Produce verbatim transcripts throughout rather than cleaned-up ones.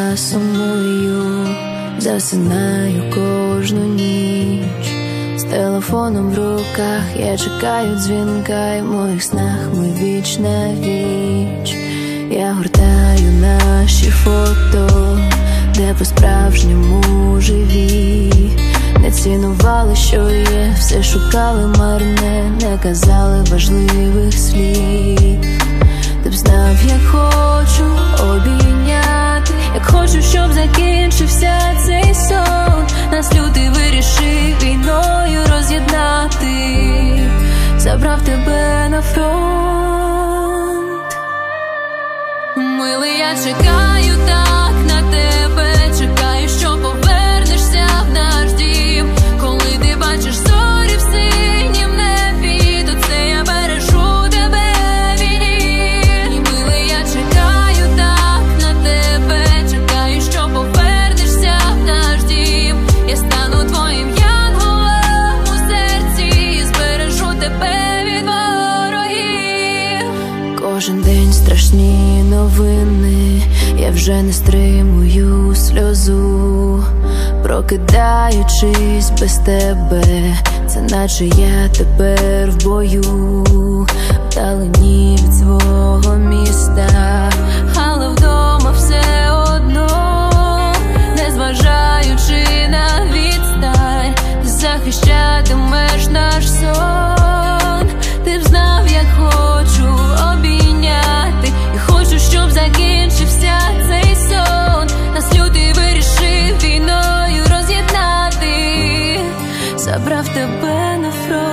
я сумую, засинаю кожну ніч. З телефоном в руках я чекаю дзвінка, і в моїх снах ми віч на віч. Я гортаю наші фото, де по-справжньому живі. Не цінували, що є, все шукали марне, не казали важливих слів. Ти б знав, як хочу обійняти, як хочу, щоб закінчився цей сон. Нас лютий вирішив війною роз'єднати, забрав тебе на фронт. Милий, я чекаю так на тебе, чекаю, що повернешся в наш дім. Коли ти бачиш зорі в синім небі, то це я бережу тебе в війні. Милий, я чекаю так на тебе, чекаю, що повернешся в наш дім. Я стану твоїм янголом у серці і збережу тебе від ворогів. Кожен день страшні новини, я вже не стримую сльозу. Прокидаючись без тебе, це наче я тепер в бою, вдалині від свого міста, але вдома все одно, незважаючи на відстань, ти захищатимеш наш сон. Ти б знав, як хочу обійняти, і хочу, щоб закінчився цей сон. Нас лютий вирішив війною роз'єднати, забрав тебе на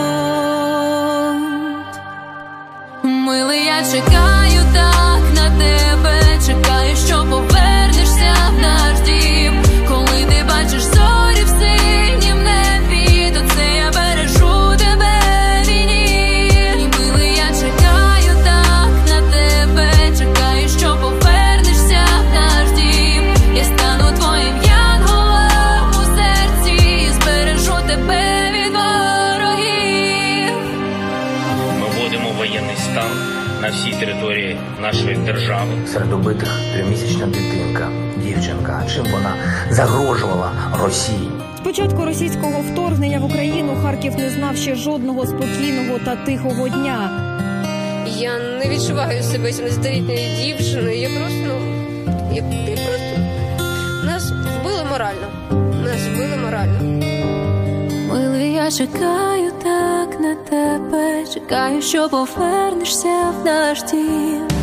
фронт. Милий, я чекаю так на тебе, чекаю, що повернешся в наш дім. Коли ти бачиш зорі в синім небі, то це я бережу тебе в війні. Милий, я чекаю так на тебе, чекаю, що повернешся в наш дім. Я стану твоїм янголом у серці і збережу тебе від ворогів. Ми вводимо воєнний стан на всій території нашої держави. Серед убитих трьохмісячна дитинка, дівчинка. Чим вона загрожувала Росії? З початку російського вторгнення в Україну Харків не знав ще жодного спокійного та тихого дня. Я не відчуваю себе сімнадцятилітньою дівчиною. Я просто, ну, я, я просто... Нас вбили морально. Нас вбили морально. Милий, я чекаю так на тебе, чекаю, що повернешся в наш дім.